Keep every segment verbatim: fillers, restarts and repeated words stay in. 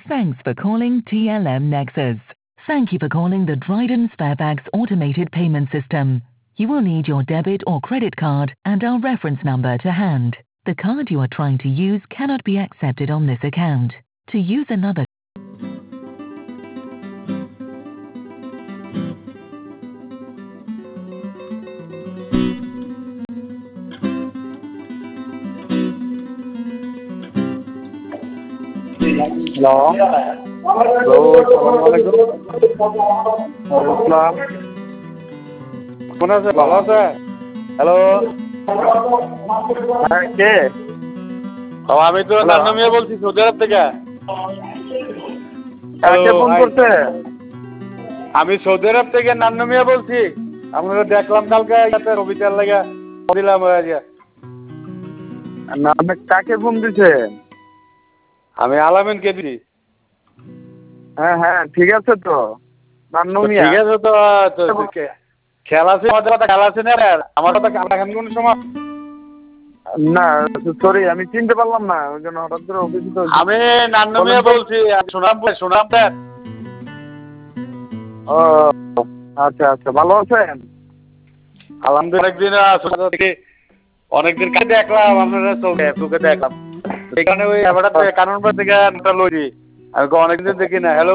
Thanks for calling T L M Nexus. Thank you for calling the Dryden Sparebags automated payment system. You will need your debit or credit card and our reference number to hand. The card you are trying to use cannot be accepted on this account. To use another hello hello আসসালামু আলাইকুম ওয়ালাইকুম আসসালাম কেমন আছে ভালো আছে hello হ্যাঁ কে ও আমি তো নান্নু মিয়া বলছি সৌদি আরব থেকে কে ফোন করছে আমি সৌদি আরব থেকে নান্নু মিয়া বলছি আপনারা দেখলাম কালকে ইয়াতে রবিটার লাগা দিলাম আজকে না আপনি কাকে ফোন দিছে আমি আলামিন কে দিই হ্যাঁ হ্যাঁ ঠিক আছে তো নান্নু মিয়া ঠিক আছে তো খেলা আছে আমাদের কথা খেলা আছে না আমার কথা এখন কোন সময় না সরি আমি চিনতে পারলাম না ওই জন্য হঠাৎ করে অভিজিৎ আমি নান্নু মিয়া বলছি সুনাম সুনাম দেন ও আচ্ছা আচ্ছা ভালো আছেন আলহামদুলিল্লাহ একদিন থেকে অনেকদিন কাছে দেখলাম আপনারা চোখে চোখে দেখলাম এখানে ওই আবার কানুনপাড়া থেকে একটা লইছি আমি অনেকদিন দেখি না হ্যালো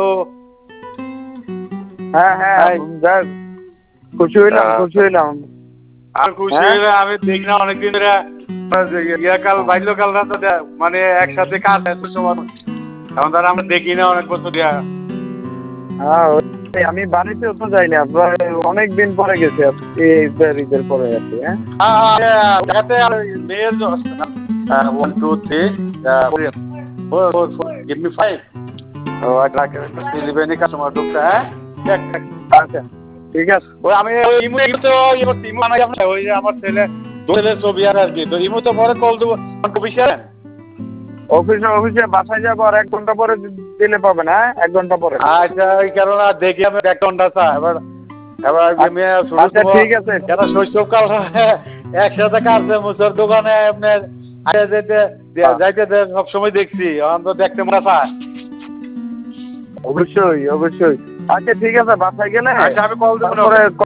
হ্যাঁ হ্যাঁ যাক খুশি হইলাম খুশি হইলাম আর খুশি হইলাম আমি দেখি না অনেকদিন ধরে ইয়াকাল বাল্যকাল না তো মানে একসাথে কাজ এত সময় এখন তারা আমরা দেখি না অনেক বছর দিয়া হ্যাঁ আমি বাড়িতেও তো যাই না অনেকদিন পরে গেছি ঈদের ঈদের পরে আছি হ্যাঁ মেয়ের one two three four four four give me five ও আচ্ছা ডেলিভারি কাস্টমার ঢুকছে হ্যাঁ আচ্ছা ঠিক আছে ওই আমি ওই ইমো তো ইমো ইমো বানাই আপনি ওই যে আমার ছেলে ছেলে ছবি আর কি তো ইমো তো পরে কল দেবো অফিসে অফিসে অফিসে বাসায় যাবো আর এক ঘন্টা পরে দিলে পাবেন হ্যাঁ এক ঘন্টা পরে আচ্ছা ওই কারণে দেখি আমি এক ঘন্টা চা এবার এবার আচ্ছা ঠিক আছে কেন শৈশবকাল একসাথে কাটছে মুসার দোকানে আপনার যাইতে যাইতে সবসময় দেখছি এখন তো দেখতে মনে চায় অবশ্যই অবশ্যই আচ্ছা ঠিক আছে বাসায় গেলে আচ্ছা আমি কল দেবো